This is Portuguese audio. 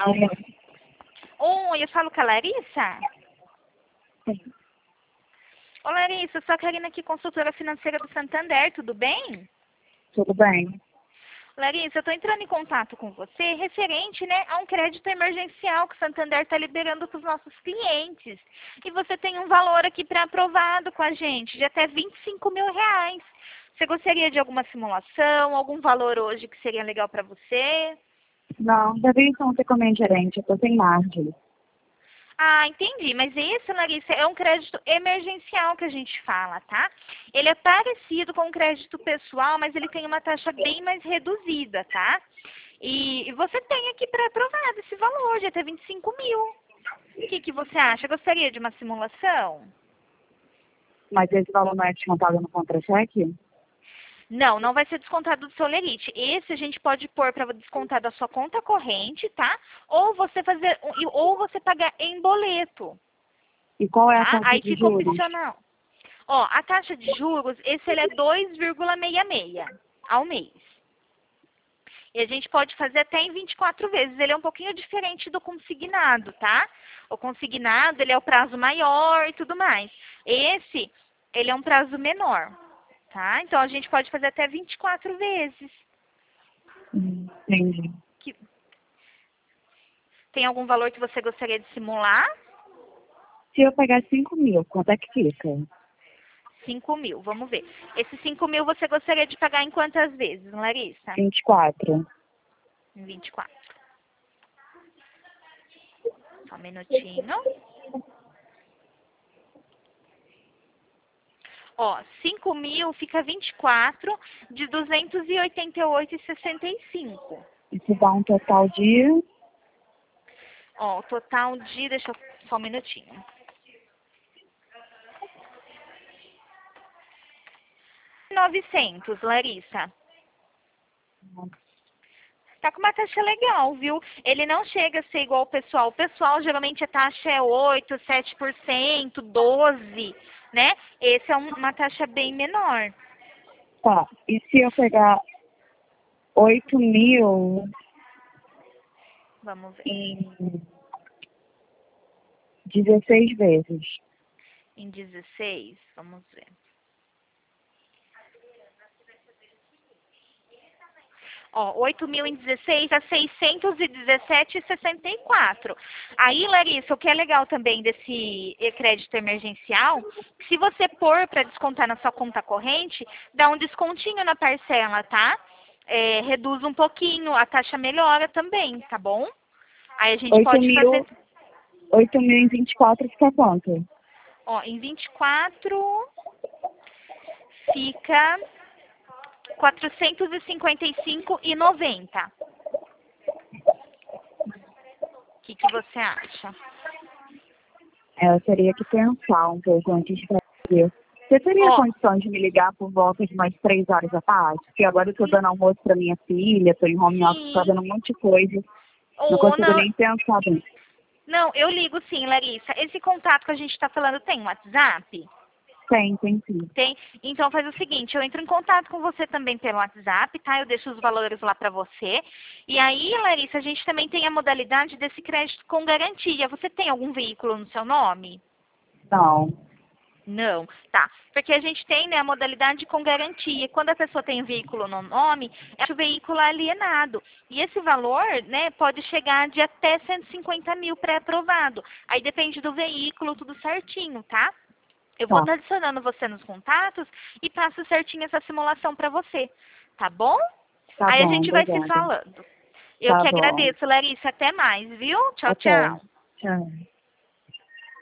Alô? Oi, eu falo com a Larissa? Sim, Ô Larissa, eu sou a Karina aqui, consultora financeira do Santander, tudo bem? tudo bem? Larissa, eu estou entrando em contato com você referente, né, a um crédito emergencial que o Santander está liberando para os nossos clientes. E você tem um valor aqui pré-aprovado com a gente, de até R$ 25.000. Você gostaria de alguma simulação, algum valor hoje que seria legal para você? Não, deveria ser com a minha gerente, eu tô sem margem. Ah, entendi. Mas esse, Larissa, é um crédito emergencial que a gente fala, tá? Ele é parecido com o crédito pessoal, mas ele tem uma taxa bem mais reduzida, tá? E você tem aqui pré-aprovado esse valor de até 25.000. O que você acha? Gostaria de uma simulação? Mas esse valor não é descontado no contra-cheque? Não, não vai ser descontado do seu lerite. Esse a gente pode pôr para descontar da sua conta corrente, tá? Ou você pagar em boleto. E qual é a Tá? taxa Aí de fica juros? opcional. Ó, a taxa de juros, esse ele é 2,66 ao mês. E a gente pode fazer até em 24 vezes. Ele é um pouquinho diferente do consignado, tá? O consignado, ele é o prazo maior e tudo mais. Esse, ele é um prazo menor, tá? Então a gente pode fazer até 24 vezes. Entendi. Que- Tem algum valor que você gostaria de simular? Se eu pegar 5.000, quanto é que fica? 5.000, vamos ver. Esses 5.000 você gostaria de pagar em quantas vezes, Larissa? 24. Em 24. Só um minutinho. Ó, 5.000 fica 24 de 288,65. Isso dá um total de... Ó, o total de, deixa eu, só um minutinho. 900, Larissa. Tá com uma taxa legal, viu? Ele não chega a ser igual ao pessoal. O pessoal, geralmente, a taxa é 8, 7%, 12%, né? Esse é uma taxa bem menor. Tá, e se eu pegar 8.000 Vamos ver. em 16 vezes? Em 16, vamos ver. Ó, 8.000 em 16 a 617,64. Aí, Larissa, o que é legal também desse crédito emergencial, se você pôr para descontar na sua conta corrente, dá um descontinho na parcela, tá? Reduz um pouquinho, a taxa melhora também, tá bom? Aí a gente 8 pode fazer, mil, 8.000 em 24 fica quanto? ó, em 24 fica 455,90. O que você acha? Eu teria que pensar um pouco antes de fazer. Você teria Ó, condição de me ligar por volta de umas 3 horas da tarde? Porque agora eu tô dando almoço pra minha filha, tô em home office, tô sim. fazendo um monte de coisa. Não Ou consigo não. nem pensar bem. Não, eu ligo sim, Larissa. Esse contato que a gente está falando tem um WhatsApp? Tem sim. Tem. Então faz o seguinte, eu entro em contato com você também pelo WhatsApp, tá? Eu deixo os valores lá para você. E aí, Larissa, a gente também tem a modalidade desse crédito com garantia. Você tem algum veículo no seu nome? Não. Não, tá. Porque a gente tem, né, a modalidade com garantia. Quando a pessoa tem um veículo no nome, é o veículo alienado. E esse valor, né, pode chegar de até 150.000 pré-aprovado. Aí depende do veículo, tudo certinho, tá? Eu vou Tá. estar adicionando você nos contatos e passo certinho essa simulação para você, tá bom? Tá Aí a bom, gente vai se obrigada. falando. Eu Tá que bom. agradeço, Larissa. Até mais, viu? Tchau, Até. tchau. Tchau.